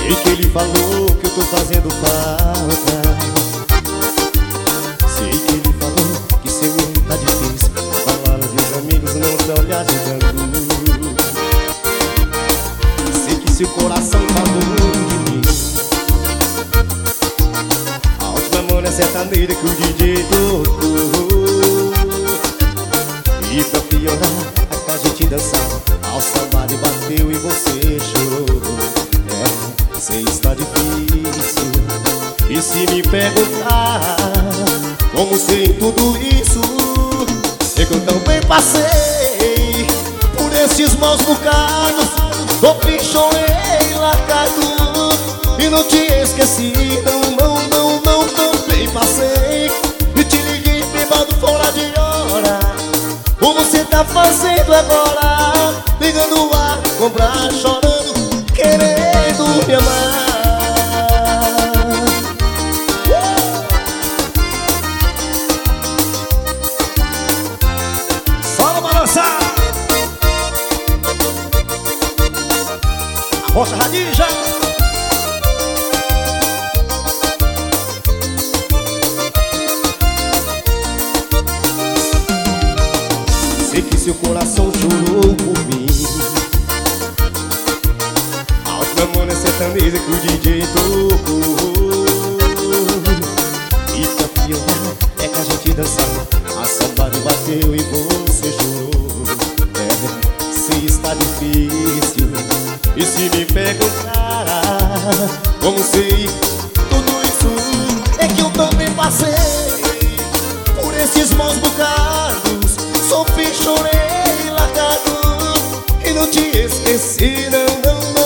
Sei que ele falou que eu tô fazendo falta. Sei que ele falou que seu mundo tá difícil. Falaram que os amigos não estão lhe ajudando. Sei que seu coração falou de mim. A última mão é sertaneira que o DJ tocou. E pra piorar, a gente dançava, ao saudade bateu e você chorou. Sei está difícil. E se me perguntar como sei tudo isso, é que eu também passei por esses maus bocados. Sofri, chorei, largado e não te esqueci. Não, também passei e te liguei bêbado fora de hora. Como você tá fazendo agora? Ligando a comprar, chorando, querendo me amar. Só no balançar. A Rocha Radija. Sei que seu coração chorou por mim. A última mão é sertaneja que o DJ tocou. E pra piorar é que a gente dançava, a saudade bateu e você chorou. Sei está difícil. E se me perguntar como sei tudo isso, é que eu também passei por esses maus bocados. Sofri, chorei, largado e não te esqueci, não.